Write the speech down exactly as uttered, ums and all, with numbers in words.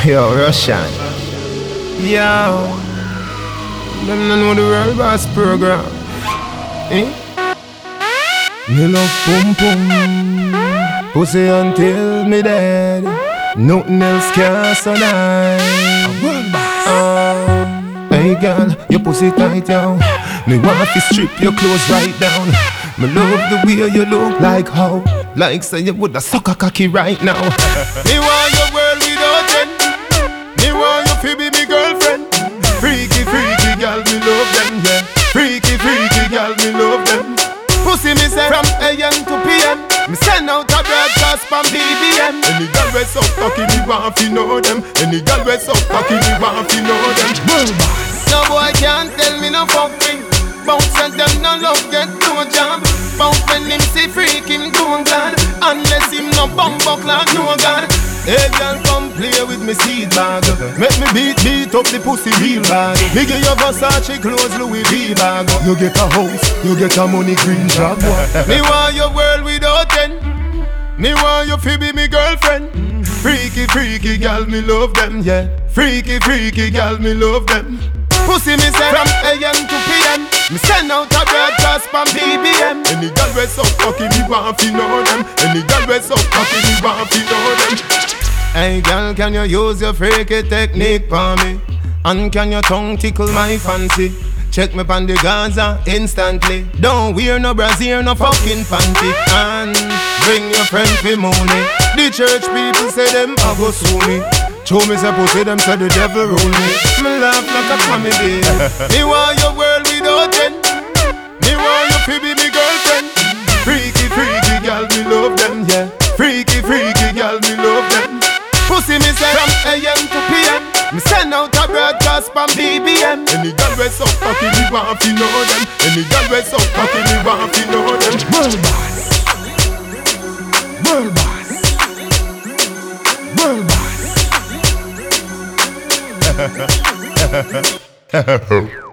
Yo, Russian. Yo. Them don't know the World Boss program. Eh? Me love pum pum. Pussy until me dead. Nothing else can survive. World Boss. Uh, hey girl, your pussy tight down. Me want to strip your clothes right down. Me love the way you look like how. Like say you woulda suck a cocky right now. Me want your world without end. Me want you to be me girlfriend. Freaky, freaky girl, me love them, yeah. Freaky, freaky girl, me love them. Pussy me say from A M to P M. Me send out a broadcast from B B M. Any girl we so cocky, me want to know them. Any girl we so cocky, me want to know them. No boy can't tell me no fucking. Bounce and them no love get no job. Bounce when him see freak him do glad. Unless him no bumbo clock no god. Hey girl come play with me seed bag. Make me beat beat up the pussy real bad. Me give you Versace clothes Louis V bag. You get a house, you get a money green job. Me want your world without end. Me want you to be me girlfriend. Freaky freaky girl me love them, yeah. Freaky freaky girl me love them. Pussy me say from A M to P M. Me send out a broadcast from B B M. Any girl we so cocky, me want to know them. Any girl we so cocky, me want to know them. Hey girl, can you use your freaky technique for me? And can your tongue tickle my fancy? Check me pon the Gaza instantly. Don't wear no brassiere, no fucking panty. And bring your friend for money. The church people say them a go sue me. Show me say pussy, them say the devil rule me. Me laugh like a comedy. Me want your world without end. Me want you to be me girlfriend. Freaky, freaky girl, me love them, yeah. Freaky, freaky girl, me love them. Pussy me say from A M to P M. Me send out a broadcast from B B M. Any girl we so cocky, me want to know them. Any girl we so cocky, me want to know them. World Boss. World Boss. World Boss.